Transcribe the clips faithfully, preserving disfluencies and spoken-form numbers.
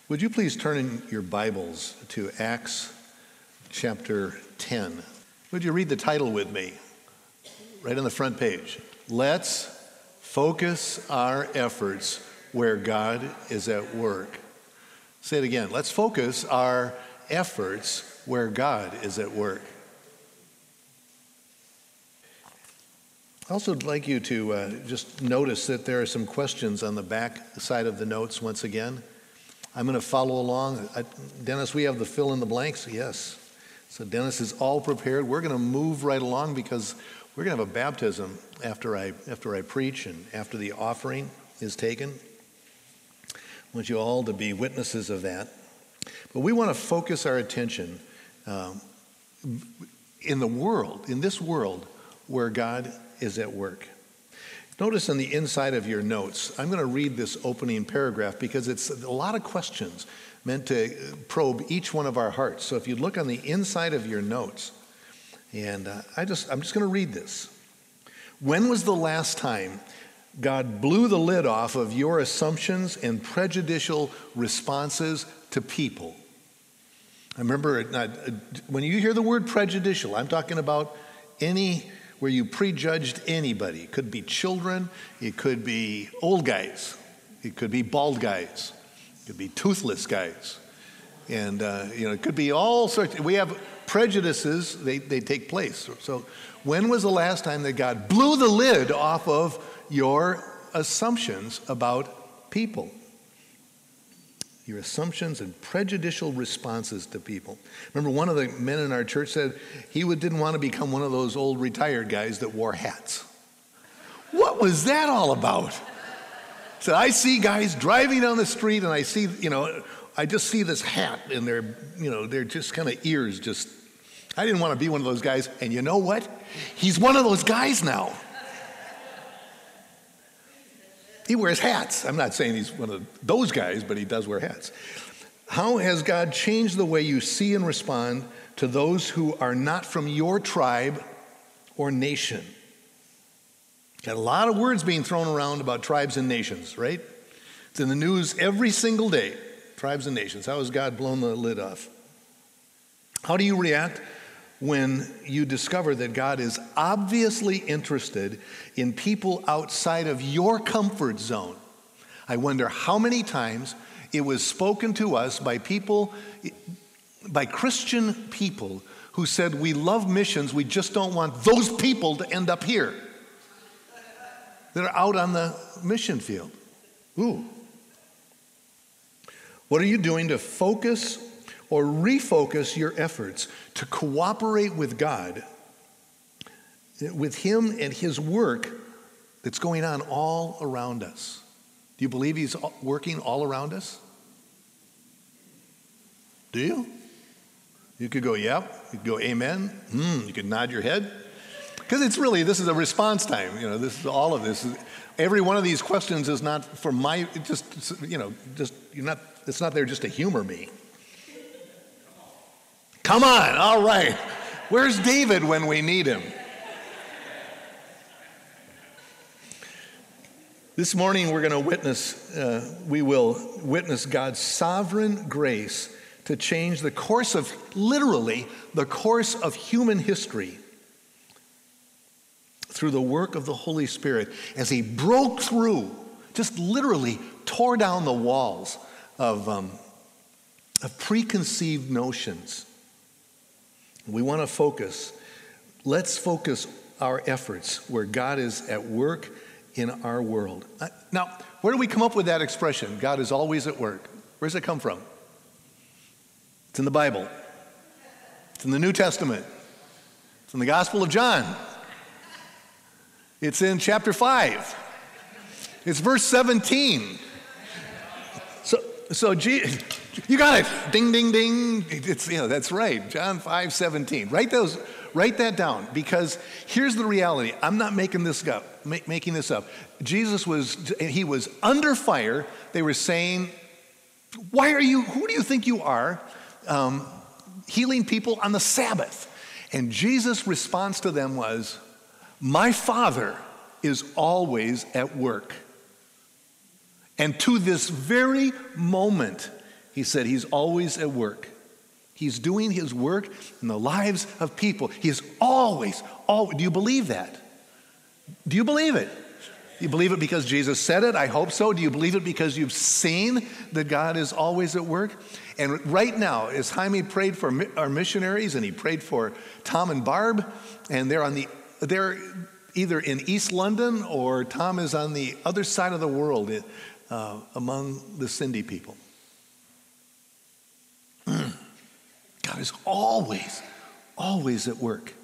Would you please turn in your Bibles to Acts chapter ten? Would you read the title with me? Right on the front page. Let's focus our efforts where God is at work. Say it again. Let's focus our efforts where God is at work. I also would like you to uh, just notice that there are some questions on the back side of the notes once again. I'm going to follow along. I, Dennis, we have the fill in the blanks? Yes. So Dennis is all prepared. We're going to move right along because we're going to have a baptism after I after I preach and after the offering is taken. I want you all to be witnesses of that. But we want to focus our attention um, in the world, in this world where God is at work. Notice on the inside of your notes, I'm going to read this opening paragraph because it's a lot of questions meant to probe each one of our hearts. So if you look on the inside of your notes, and uh, I just, I'm just going to read this. When was the last time God blew the lid off of your assumptions and prejudicial responses to people? I remember uh, when you hear the word prejudicial, I'm talking about any where you prejudged anybody. It could be children, it could be old guys, it could be bald guys, it could be toothless guys. And, uh, you know, it could be all sorts. We have prejudices, they, they take place. So when was the last time that God blew the lid off of your assumptions about people? Your assumptions and prejudicial responses to people. Remember, one of the men in our church said he would, didn't want to become one of those old retired guys that wore hats. What was that all about? So I see guys driving down the street and I see, you know, I just see this hat and their, you know, they're just kind of ears just, I didn't want to be one of those guys. And you know what? He's one of those guys now. He wears hats. I'm not saying he's one of those guys, but he does wear hats. How has God changed the way you see and respond to those who are not from your tribe or nation? Got a lot of words being thrown around about tribes and nations, right? It's in the news every single day. Tribes and nations. How has God blown the lid off? How do you react when you discover that God is obviously interested in people outside of your comfort zone? I wonder how many times it was spoken to us by people, by Christian people who said, we love missions, we just don't want those people to end up here. That are out on the mission field. Ooh. What are you doing to focus or refocus your efforts to cooperate with God, with Him and His work that's going on all around us? Do you believe He's working all around us? Do you? You could go, yep. You could go, amen. Hmm. You could nod your head. Because it's really, this is a response time. You know, this is all of this. Every one of these questions is not for my, just, you know, just, you're not, it's not there just to humor me. Come on, all right. Where's David when we need him? This morning we're going to witness, uh, we will witness God's sovereign grace to change the course of, literally, the course of human history through the work of the Holy Spirit as He broke through, just literally tore down the walls of, um, of preconceived notions. We want to focus. Let's focus our efforts where God is at work in our world. Now, where do we come up with that expression, God is always at work? Where does it come from? It's in the Bible. It's in the New Testament. It's in the Gospel of John. It's in chapter five. It's verse seventeen. So, so G, you got it. Ding, ding, ding. It's, you know, that's right. John five seventeen. Write those. Write that down, because here's the reality. I'm not making this up. Make, making this up. Jesus was. He was under fire. They were saying, "Why are you? Who do you think you are, um, healing people on the Sabbath?" And Jesus' response to them was, "My Father is always at work. And to this very moment, He said he's always at work. He's doing his work in the lives of people. He is always, always. Do you believe that? Do you believe it? Do you believe it because Jesus said it? I hope so. Do you believe it because you've seen that God is always at work? And right now, as Jaime prayed for our missionaries, and he prayed for Tom and Barb, and they're on the, they're either in East London or Tom is on the other side of the world uh, among the Sindhi people. God is always, always at work.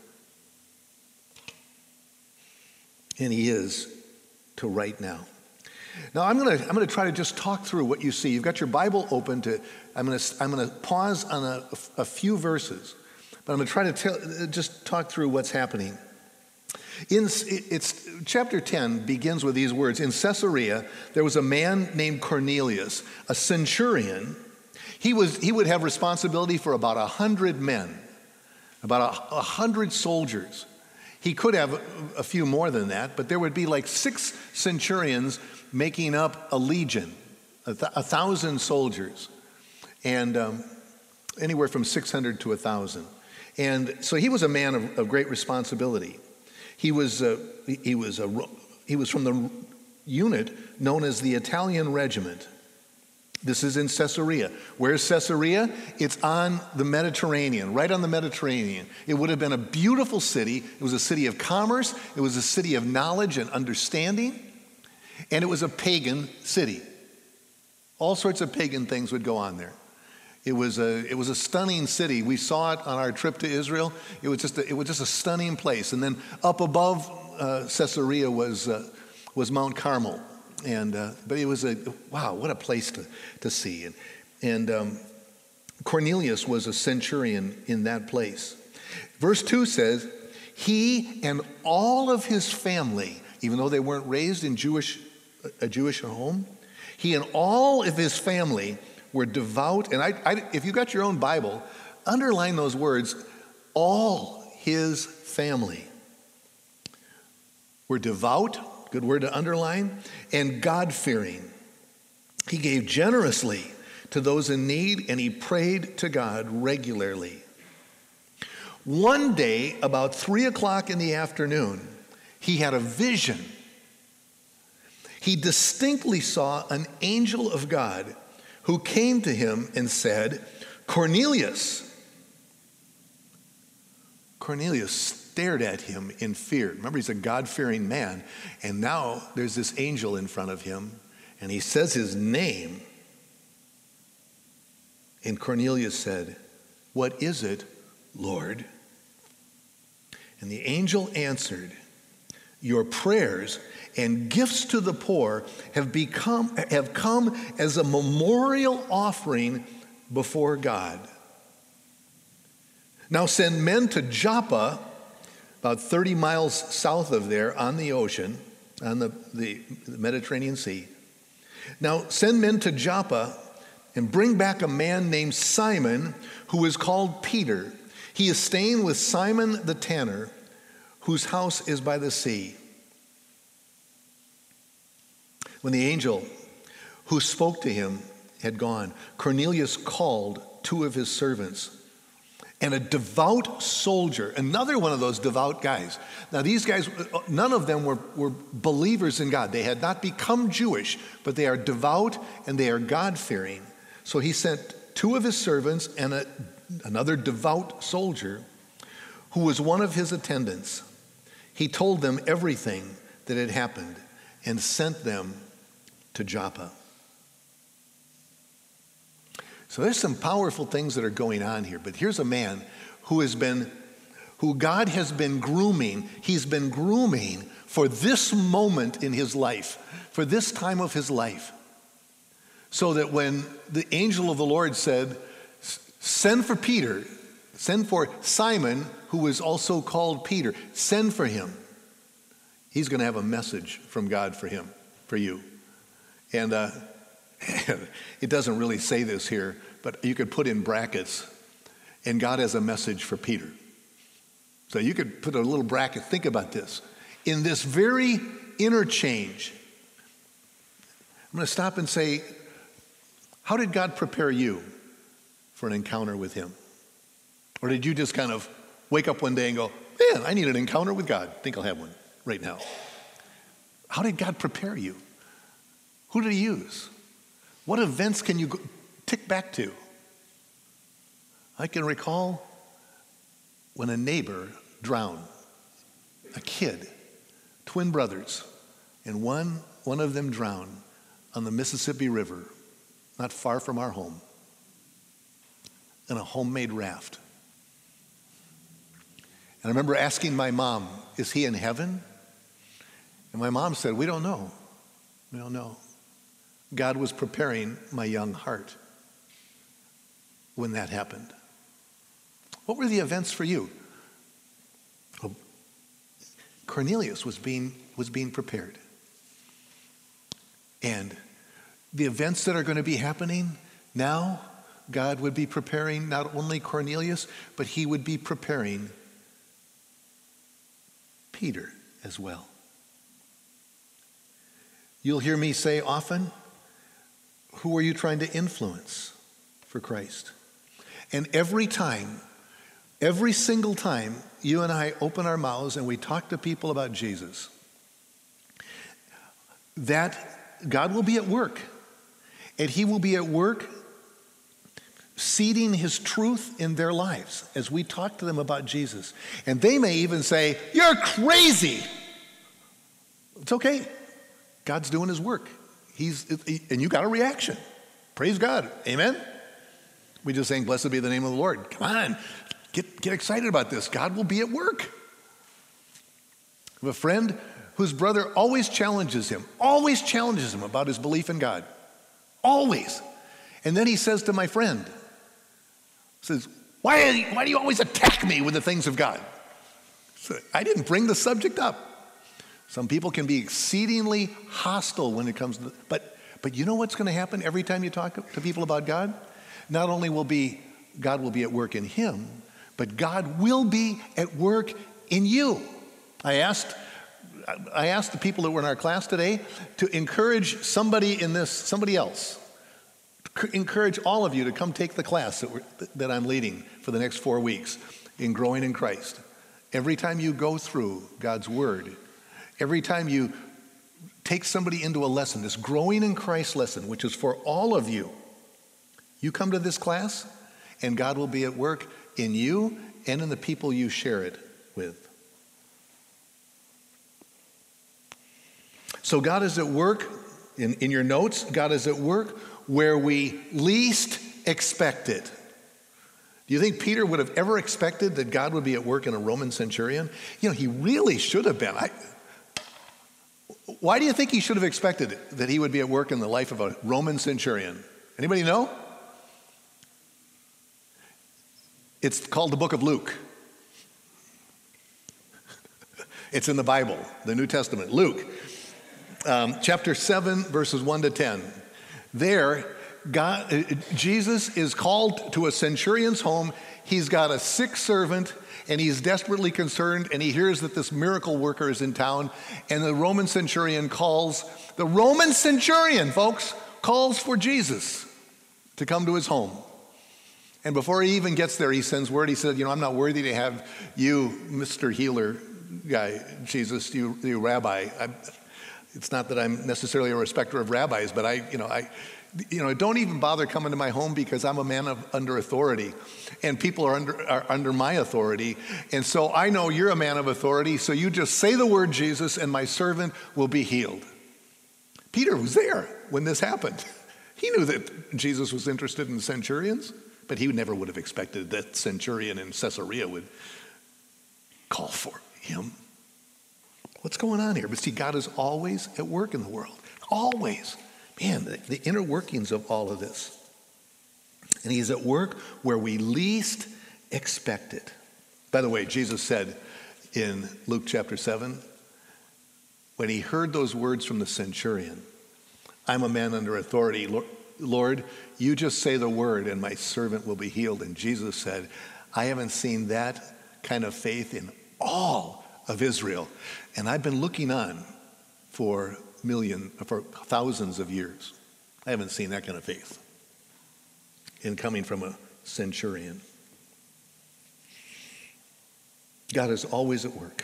And he is to right now. Now I'm going to I'm going to try to just talk through what you see. You've got your Bible open to. I'm going to I'm going to pause on a, a few verses, but I'm going to try to tell, just talk through what's happening. In it's chapter ten begins with these words. In Caesarea, there was a man named Cornelius, a centurion. He was he would have responsibility for about a hundred men, about a, a hundred soldiers. He could have a few more than that, but there would be like six centurions making up a legion, a, th- a thousand soldiers, and um, anywhere from six hundred to a thousand. And so he was a man of, of great responsibility. He was uh, he was a he was from the unit known as the Italian Regiment. This is in Caesarea. Where's Caesarea? It's on the Mediterranean, right on the Mediterranean. It would have been a beautiful city. It was a city of commerce. It was a city of knowledge and understanding. And it was a pagan city. All sorts of pagan things would go on there. It was a, it was a stunning city. We saw it on our trip to Israel. It was just a, it was just a stunning place. And then up above uh, Caesarea was, uh, was Mount Carmel. And uh, but it was a wow, what a place to to see. And and um, Cornelius was a centurion in that place. Verse two says, he and all of his family, even though they weren't raised in Jewish a Jewish home, he and all of his family were devout. And I, I if you got your own Bible, underline those words. All his family were devout. Good word to underline, and God-fearing. He gave generously to those in need, and he prayed to God regularly. One day, about three o'clock in the afternoon, he had a vision. He distinctly saw an angel of God who came to him and said, Cornelius. Cornelius stared at him in fear. Remember, he's a God-fearing man. And now there's this angel in front of him, and he says his name. And Cornelius said, what is it, Lord? And the angel answered, your prayers and gifts to the poor have become have come as a memorial offering before God. Now send men to Joppa, about thirty miles south of there on the ocean, on the, the, the Mediterranean Sea. Now send men to Joppa and bring back a man named Simon, who is called Peter. He is staying with Simon the tanner, whose house is by the sea. When the angel who spoke to him had gone, Cornelius called two of his servants, and a devout soldier, another one of those devout guys. Now these guys, none of them were, were believers in God. They had not become Jewish, but they are devout and they are God-fearing. So he sent two of his servants and a, another devout soldier who was one of his attendants. He told them everything that had happened and sent them to Joppa. So there's some powerful things that are going on here, but here's a man who has been, who God has been grooming. He's been grooming for this moment in his life, for this time of his life, so that when the angel of the Lord said, send for Peter, send for Simon, who is also called Peter, send for him. He's going to have a message from God for him, for you. And uh, it doesn't really say this here, but you could put in brackets, and God has a message for Peter. So you could put a little bracket. Think about this. In this very interchange, I'm going to stop and say, How did God prepare you for an encounter with him? Or did you just kind of wake up one day and go, man, I need an encounter with God. I think I'll have one right now. How did God prepare you? Who did he use? What events can you go, tick back to? I can recall when a neighbor drowned, a kid, twin brothers, and one, one of them drowned on the Mississippi River, not far from our home, in a homemade raft. And I remember asking my mom, is he in heaven? And my mom said, we don't know. We don't know. God was preparing my young heart when that happened. What were the events for you? Well, Cornelius was being, was being prepared. And the events that are going to be happening now, God would be preparing not only Cornelius, but he would be preparing Peter as well. You'll hear me say often, who are you trying to influence for Christ? And every time, every single time you and I open our mouths and we talk to people about Jesus, that God will be at work. And he will be at work seeding his truth in their lives as we talk to them about Jesus. And they may even say, you're crazy. It's okay. God's doing his work. He's, and you got a reaction. Praise God. Amen? We just sang, blessed be the name of the Lord. Come on. Get, get excited about this. God will be at work. I have a friend whose brother always challenges him, always challenges him about his belief in God. Always. And then he says to my friend, says, why, why do you always attack me with the things of God? So I didn't bring the subject up. Some people can be exceedingly hostile when it comes to, but, but you know what's going to happen every time you talk to people about God? Not only will be, God will be at work in him, but God will be at work in you. I asked, I asked the people that were in our class today to encourage somebody in this, somebody else, encourage all of you to come take the class that, we're, that I'm leading for the next four weeks in Growing in Christ. Every time you go through God's Word, every time you take somebody into a lesson, this Growing in Christ lesson, which is for all of you, you come to this class and God will be at work in you and in the people you share it with. So God is at work, in, in your notes, God is at work where we least expect it. Do you think Peter would have ever expected that God would be at work in a Roman centurion? You know, he really should have been. I, why do you think he should have expected that he would be at work in the life of a Roman centurion? Anybody know? It's called the book of Luke. It's in the Bible, the New Testament. Luke, um, chapter seven, verses one to ten. There, God, Jesus is called to a centurion's home. He's got a sick servant, and he's desperately concerned, and he hears that this miracle worker is in town, and the Roman centurion calls, the Roman centurion, folks, calls for Jesus to come to his home. And before he even gets there, he sends word. He said, you know, I'm not worthy to have you, Mister Healer guy, Jesus, you, you rabbi. I, it's not that I'm necessarily a respecter of rabbis, but I, you know, I, you know, don't even bother coming to my home because I'm a man of under authority, and people are under are under my authority. And so I know you're a man of authority. So you just say the word Jesus, and my servant will be healed. Peter was there when this happened. He knew that Jesus was interested in the centurions. But he never would have expected that centurion in Caesarea would call for him. What's going on here? But see, God is always at work in the world. Always. Man, the, the inner workings of all of this. And he's at work where we least expect it. By the way, Jesus said in Luke chapter seven, when he heard those words from the centurion, I'm a man under authority, Lord, Lord, you just say the word and my servant will be healed. And Jesus said, I haven't seen that kind of faith in all of Israel. And I've been looking on for million, for thousands of years. I haven't seen that kind of faith. and coming from a centurion. God is always at work.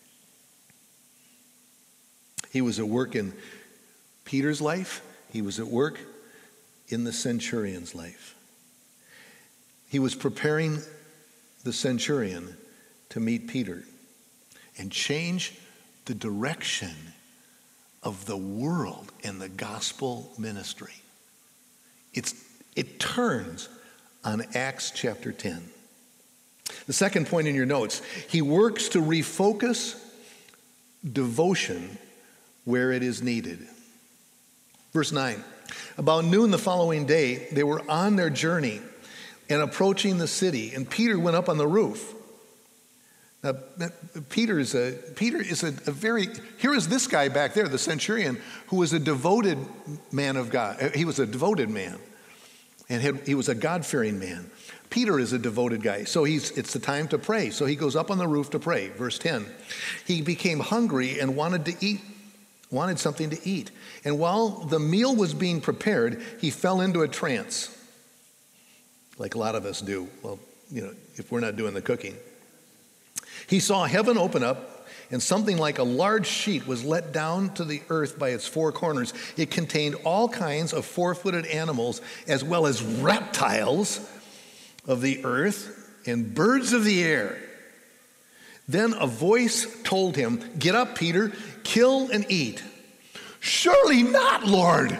He was at work in Peter's life. He was at work in the centurion's life. He was preparing the centurion to meet Peter and change the direction of the world and the gospel ministry. It's, it turns on Acts chapter ten. The second point in your notes, he works to refocus devotion where it is needed. Verse nine, about noon the following day, they were on their journey and approaching the city, and Peter went up on the roof. Now, Peter is a, Peter is a, a very, here is this guy back there, the centurion, who was a devoted man of God. He was a devoted man, and had, he was a God-fearing man. Peter is a devoted guy, so he's, it's the time to pray. So he goes up on the roof to pray. Verse ten, he became hungry and wanted to eat, wanted something to eat. And while the meal was being prepared, he fell into a trance, like a lot of us do. Well, you know, if we're not doing the cooking. He saw heaven open up, and something like a large sheet was let down to the earth by its four corners. It contained all kinds of four-footed animals, as well as reptiles of the earth and birds of the air. Then a voice told him, "Get up, Peter, kill and eat." "Surely not, Lord.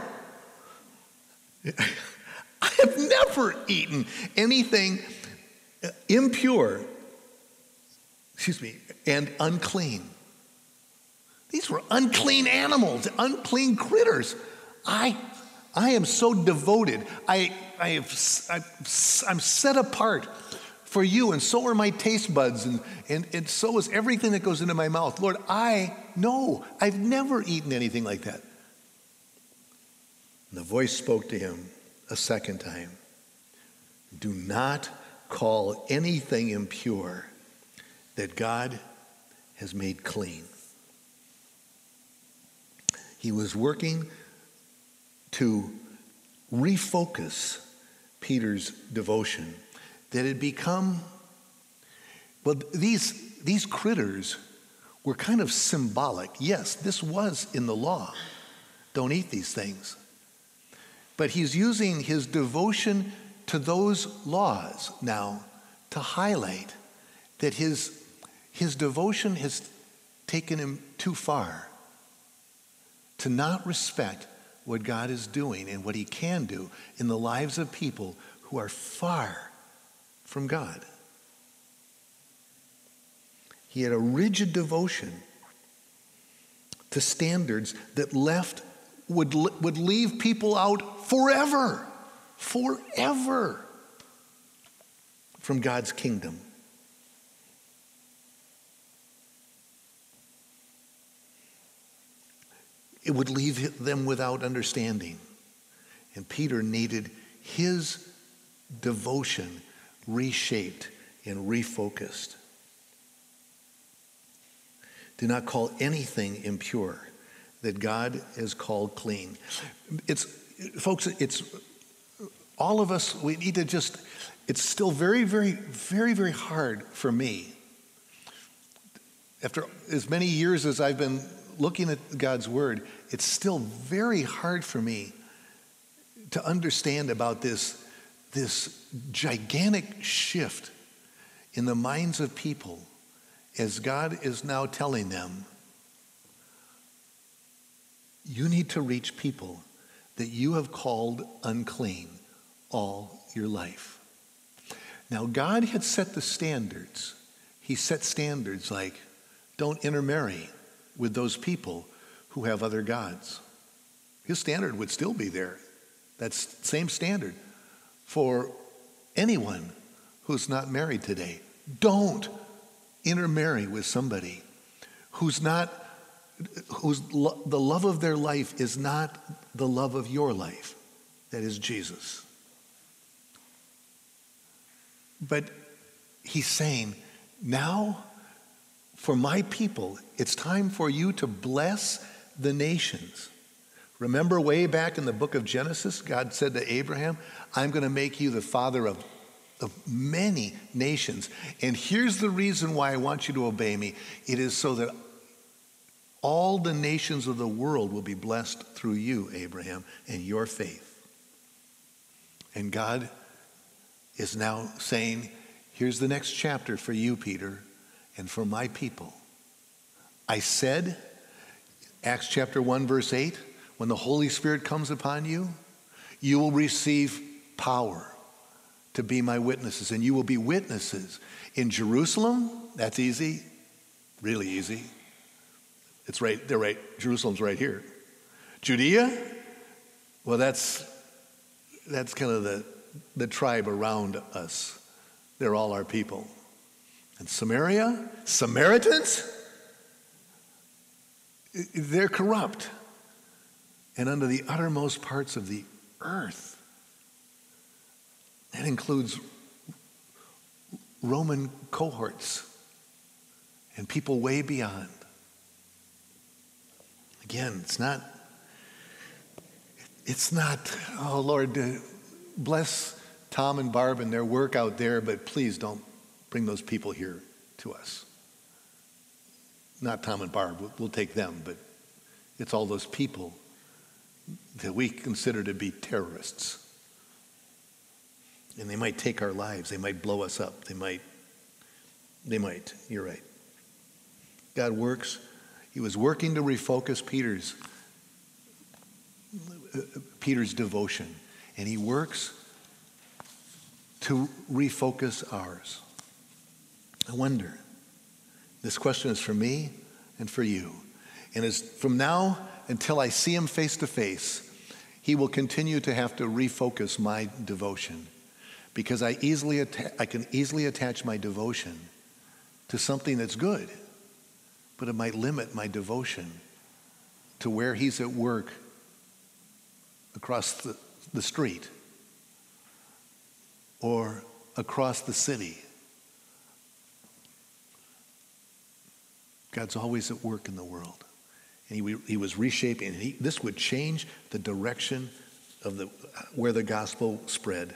I have never eaten anything impure, excuse me, and unclean." These were unclean animals, unclean critters. I, I am so devoted. I, I have, I, I'm set apart for you, and so are my taste buds, and, and, and so is everything that goes into my mouth. Lord, I know I've never eaten anything like that. And the voice spoke to him a second time. "Do not call anything impure that God has made clean." He was working to refocus Peter's devotion that had become, well, these, these critters were kind of symbolic. Yes, this was in the law. Don't eat these things. But he's using his devotion to those laws now to highlight that his, his devotion has taken him too far to not respect what God is doing and what he can do in the lives of people who are far from God. He had a rigid devotion to standards that left would, would leave people out forever, forever from God's kingdom. It would leave them without understanding. And Peter needed his devotion reshaped and refocused. Do not call anything impure that God has called clean. It's, folks, it's all of us, we need to just, it's still very, very, very, very hard for me. After as many years as I've been looking at God's word, it's still very hard for me to understand about this, this gigantic shift in the minds of people as God is now telling them, you need to reach people that you have called unclean all your life. Now, God had set the standards. He set standards like, don't intermarry with those people who have other gods. His standard would still be there. That's the same standard for anyone who's not married today. Don't intermarry with somebody who's not, whose lo- the love of their life is not the love of your life. That is Jesus. But he's saying, now for my people, it's time for you to bless the nations Remember way back in the book of Genesis, God said to Abraham, I'm going to make you the father of, of many nations. And here's the reason why I want you to obey me. It is so that all the nations of the world will be blessed through you, Abraham, and your faith. And God is now saying, here's the next chapter for you, Peter, and for my people. I said, Acts chapter one, verse eight, when the Holy Spirit comes upon you, you will receive power to be my witnesses, and you will be witnesses in Jerusalem. That's easy, really easy. It's right, they're right, Jerusalem's right here. Judea, well, that's that's kind of the, the tribe around us. They're all our people. And Samaria, Samaritans, they're corrupt and under the uttermost parts of the earth. That includes Roman cohorts and people way beyond. Again, it's not, it's not, oh Lord, uh, bless Tom and Barb and their work out there, but please don't bring those people here to us. Not Tom and Barb, we'll, we'll take them, but it's all those people that we consider to be terrorists. And they might take our lives, they might blow us up, they might, they might, you're right. God works. He was working to refocus Peter's, uh, Peter's devotion, and he works to refocus ours. I wonder, this question is for me and for you, and as from now until I see him face to face, he will continue to have to refocus my devotion, because I easily atta- I can easily attach my devotion to something that's good, but it might limit my devotion to where he's at work across the, the street or across the city. God's always at work in the world. And he, he was reshaping, and he, this would change the direction of the where the gospel spread.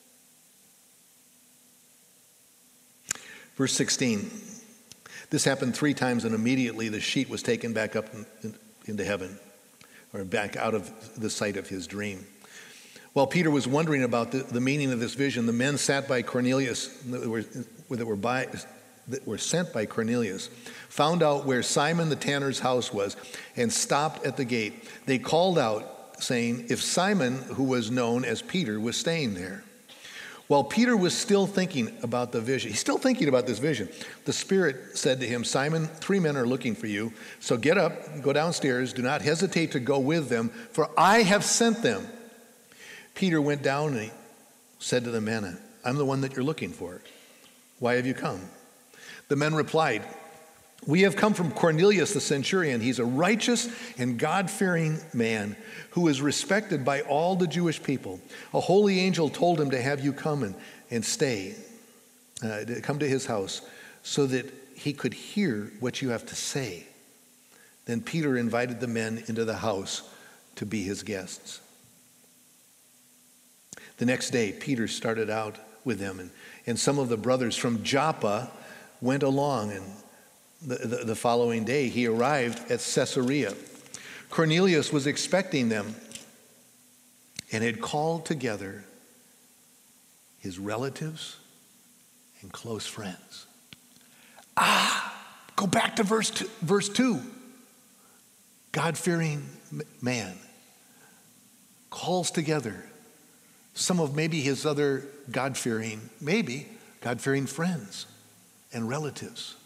Verse sixteen. This happened three times, and immediately the sheet was taken back up in, in, into heaven, or back out of the sight of his dream. While Peter was wondering about the, the meaning of this vision, the men sat by Cornelius, that were, that were by, that were sent by Cornelius, found out where Simon the tanner's house was, and stopped at the gate. They called out, saying, if Simon, who was known as Peter, was staying there. While Peter was still thinking about the vision, he's still thinking about this vision, the Spirit said to him, Simon, three men are looking for you, so get up, go downstairs, do not hesitate to go with them, for I have sent them. Peter went down and he said to the men, I'm the one that you're looking for. Why have you come? The men replied, we have come from Cornelius the centurion. He's a righteous and God-fearing man who is respected by all the Jewish people. A holy angel told him to have you come and, and stay, uh, to come to his house so that he could hear what you have to say. Then Peter invited the men into the house to be his guests. The next day, Peter started out with them, and, and some of the brothers from Joppa went along, and The, the, the following day, he arrived at Caesarea. Cornelius was expecting them and had called together his relatives and close friends. Ah, go back to verse two. Verse two. God-fearing man calls together some of maybe his other God-fearing, maybe God-fearing friends and relatives.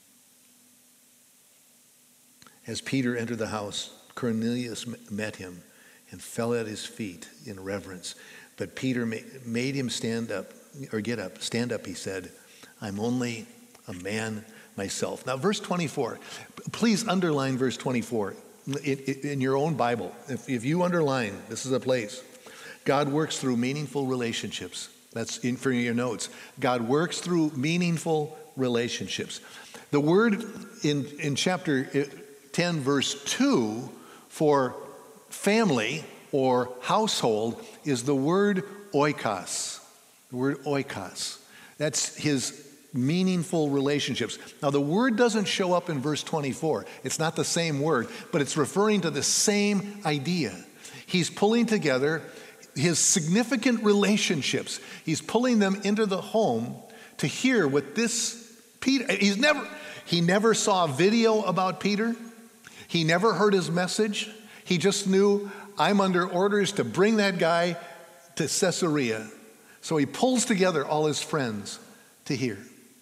As Peter entered the house, Cornelius met him and fell at his feet in reverence. But Peter made him stand up, or get up. Stand up, he said. I'm only a man myself. Now, verse twenty-four. Please underline verse twenty-four in your own Bible. If, if you underline, this is a place. God works through meaningful relationships. That's in for your notes. God works through meaningful relationships. The word in, in chapter ten, verse two, for family or household is the word oikos. The word oikos. That's his meaningful relationships. Now, the word doesn't show up in verse twenty-four. It's not the same word, but it's referring to the same idea. He's pulling together his significant relationships. He's pulling them into the home to hear what this Peter, he's never, he never saw a video about Peter. He never heard his message. He just knew, I'm under orders to bring that guy to Caesarea. So he pulls together all his friends to hear.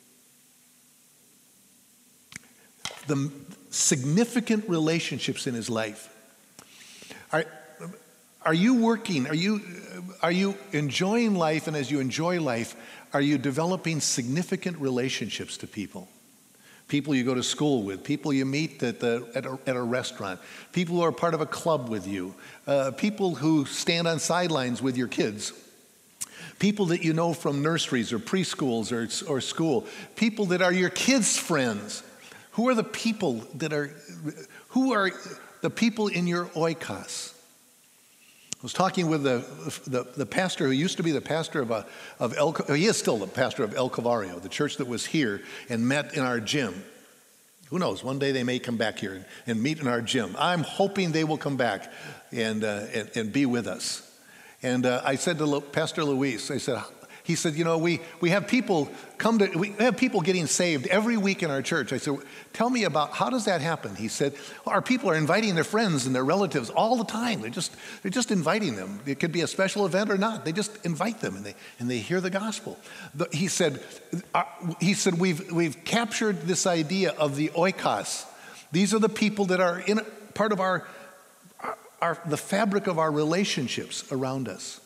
The significant relationships in his life. Are, are you working? Are you, are you enjoying life? And as you enjoy life, are you developing significant relationships to people? People you go to school with, people you meet at, the, at, a, at a restaurant, people who are part of a club with you, uh, people who stand on sidelines with your kids, people that you know from nurseries or preschools or, or school, people that are your kids' friends. Who are the people that are, who are the people in your oikos? I was talking with the, the, the pastor who used to be the pastor of, a, of El, he is still the pastor of El Calvario, the church that was here and met in our gym. Who knows, one day they may come back here and, and meet in our gym. I'm hoping they will come back and, uh, and, and be with us. And uh, I said to Pastor Luis, I said, he said, you know, we, we have people come to, we have people getting saved every week in our church. I said, tell me about, how does that happen? He said, well, our people are inviting their friends and their relatives all the time. They're just, they're just inviting them. It could be a special event or not. They just invite them and they, and they hear the gospel. The, he said, uh, he said, we've, we've captured this idea of the oikos. These are the people that are in part of our, our, the fabric of our relationships around us.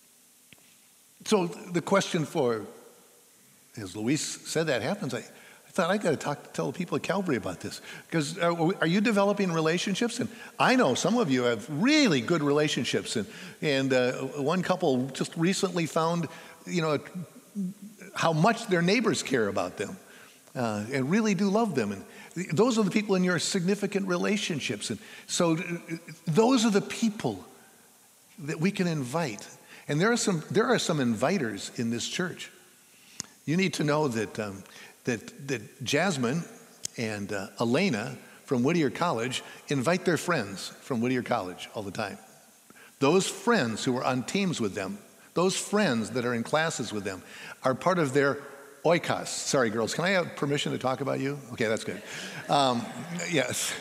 So the question for, as Luis said that happens, I, I thought I got to talk, tell the people at Calvary about this. Because are, are you developing relationships? And I know some of you have really good relationships. And, and uh, one couple just recently found, you know, how much their neighbors care about them uh, and really do love them. And those are the people in your significant relationships. And so those are the people that we can invite. And there are some there are some inviters in this church. You need to know that um, that that Jasmine and uh, Elena from Whittier College invite their friends from Whittier College all the time. Those friends who are on teams with them, those friends that are in classes with them, are part of their oikos. Sorry, girls, can I have permission to talk about you? Okay, that's good. Um, yes.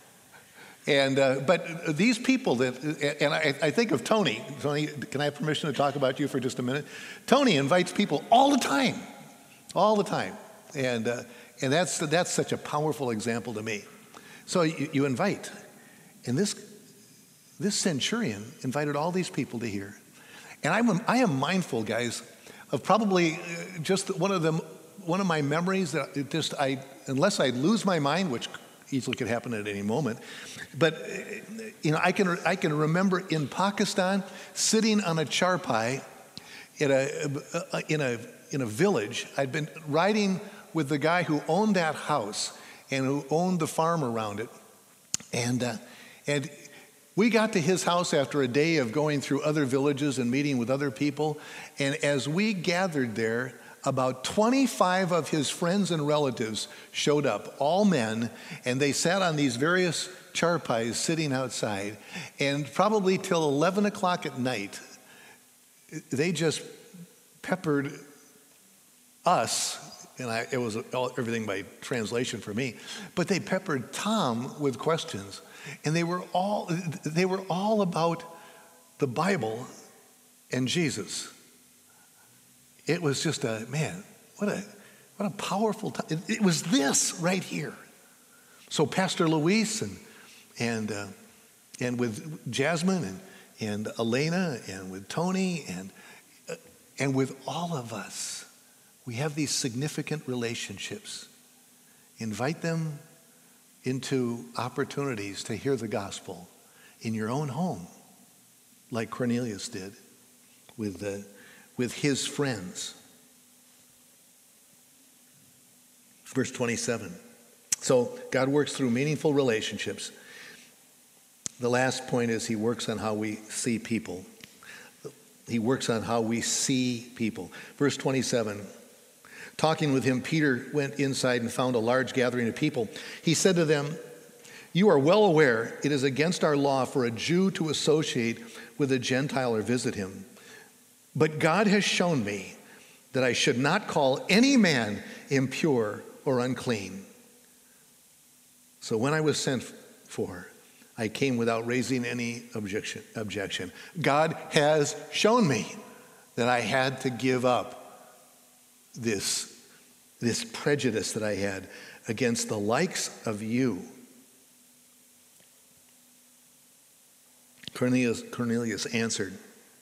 And uh, but these people that, and I, I think of Tony. Tony, can I have permission to talk about you for just a minute? Tony invites people all the time, all the time, and uh, and that's that's such a powerful example to me. So you, you invite, and this this centurion invited all these people to hear, and I'm I am mindful, guys, of probably just one of them one of my memories that it just I unless I lose my mind, which easily could happen at any moment. But, you know, I can I can remember in Pakistan sitting on a charpai in a, in a, in a village. I'd been riding with the guy who owned that house and who owned the farm around it. And, uh, and we got to his house after a day of going through other villages and meeting with other people. And as we gathered there, about twenty-five of his friends and relatives showed up, all men, and they sat on these various charpais sitting outside. And probably till eleven o'clock at night, they just peppered us, and I, it was all, everything by translation for me, but they peppered Tom with questions. And they were all, they were all about the Bible and Jesus. It was just a, man, what a what a powerful time. It, it was this right here. So Pastor Luis and and uh, and with Jasmine and, and Elena and with Tony and uh, and with all of us, we have these significant relationships. Invite them into opportunities to hear the gospel in your own home, like Cornelius did with the with his friends. Verse twenty-seven. So God works through meaningful relationships. The last point is he works on how we see people. He works on how we see people. Verse twenty-seven, talking with him, Peter went inside and found a large gathering of people. He said to them, "You are well aware it is against our law for a Jew to associate with a Gentile or visit him. But God has shown me that I should not call any man impure or unclean. So when I was sent for, I came without raising any objection. objection. God has shown me that I had to give up this, this prejudice that I had against the likes of you." Cornelius, Cornelius answered,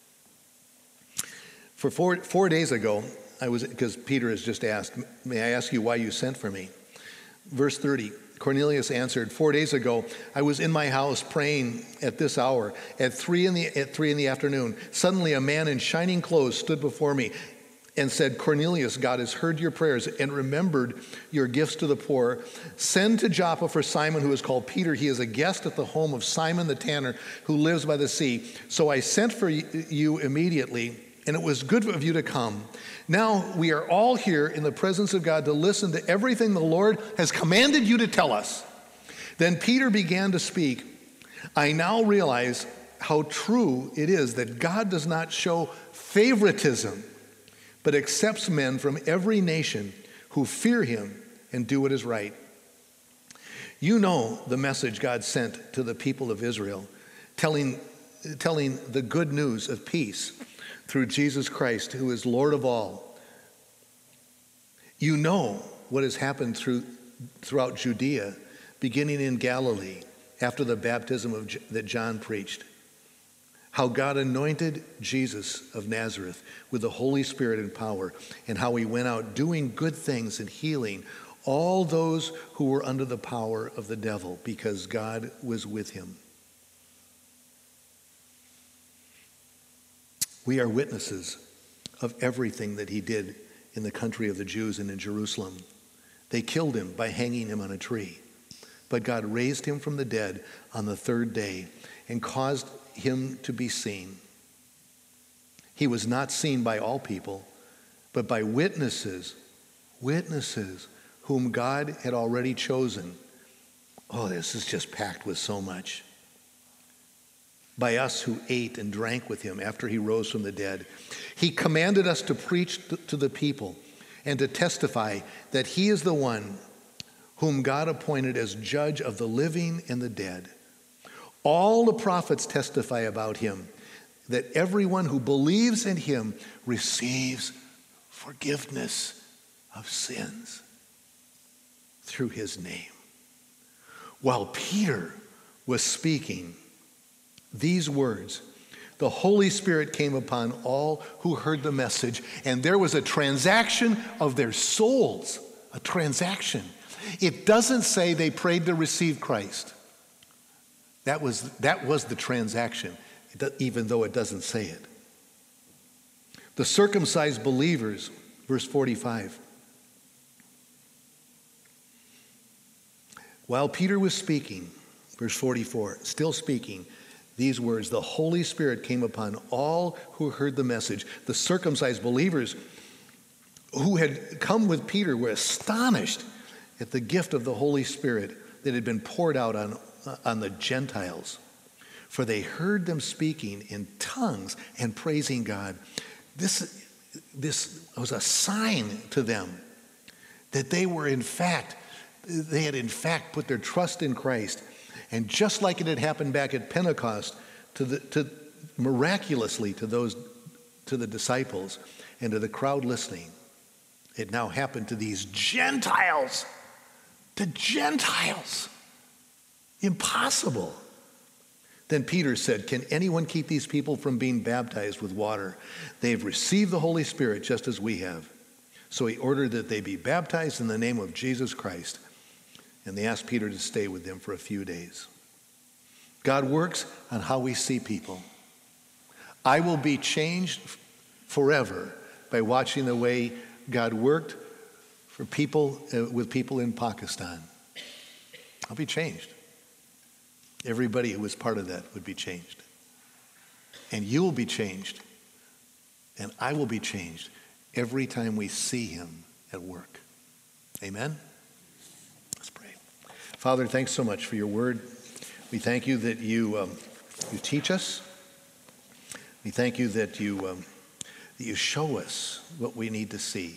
For four, four days ago, I was, because Peter has just asked, "May I ask you why you sent for me?" Verse thirty, Cornelius answered, "Four days ago, I was in my house praying at this hour, at three in the, at three in the afternoon. Suddenly a man in shining clothes stood before me and said, 'Cornelius, God has heard your prayers and remembered your gifts to the poor. Send to Joppa for Simon, who is called Peter. He is a guest at the home of Simon the tanner, who lives by the sea.' So I sent for you immediately, and it was good of you to come. Now we are all here in the presence of God to listen to everything the Lord has commanded you to tell us." Then Peter began to speak. "I now realize how true it is that God does not show favoritism, but accepts men from every nation who fear him and do what is right. You know the message God sent to the people of Israel, telling, telling the good news of peace through Jesus Christ, who is Lord of all. You know what has happened through, throughout Judea, beginning in Galilee, after the baptism of, that John preached. How God anointed Jesus of Nazareth with the Holy Spirit and power, and how he went out doing good things and healing all those who were under the power of the devil, because God was with him. We are witnesses of everything that he did in the country of the Jews and in Jerusalem. They killed him by hanging him on a tree. But God raised him from the dead on the third day and caused him to be seen. He was not seen by all people, but by witnesses, witnesses whom God had already chosen. Oh, this is just packed with so much. By us who ate and drank with him after he rose from the dead. He commanded us to preach to the people and to testify that he is the one whom God appointed as judge of the living and the dead. All the prophets testify about him, that everyone who believes in him receives forgiveness of sins through his name." While Peter was speaking these words, the Holy Spirit came upon all who heard the message, and there was a transaction of their souls, a transaction. It doesn't say they prayed to receive Christ. That was, that was the transaction, even though it doesn't say it. The circumcised believers, verse forty-five. While Peter was speaking, verse forty-four, still speaking, these words, the Holy Spirit came upon all who heard the message. The circumcised believers who had come with Peter were astonished at the gift of the Holy Spirit that had been poured out on, on the Gentiles. For they heard them speaking in tongues and praising God. This, this was a sign to them that they were in fact, they had in fact put their trust in Christ. And just like it had happened back at Pentecost, to the, to miraculously to those, to the disciples and to the crowd listening, it now happened to these Gentiles. To Gentiles. Impossible. Then Peter said, "Can anyone keep these people from being baptized with water? They've received the Holy Spirit just as we have." So he ordered that they be baptized in the name of Jesus Christ. And they asked Peter to stay with them for a few days. God works on how we see people. I will be changed forever by watching the way God worked for people uh, with people in Pakistan. I'll be changed. everybody who was part of that would be changed. And you will be changed, and I will be changed every time we see him at work. Amen? Let's pray. Father, thanks so much for your word. We thank you that you, um, you teach us. We thank you that you, um, that you show us what we need to see.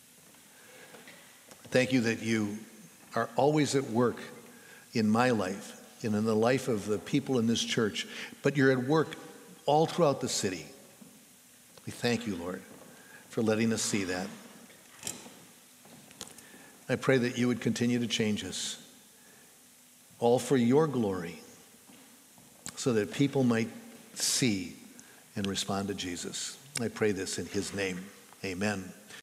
Thank you that you are always at work in my life and in the life of the people in this church, but you're at work all throughout the city. We thank you, Lord, for letting us see that. I pray that you would continue to change us, all for your glory, so that people might see and respond to Jesus. I pray this in his name. Amen.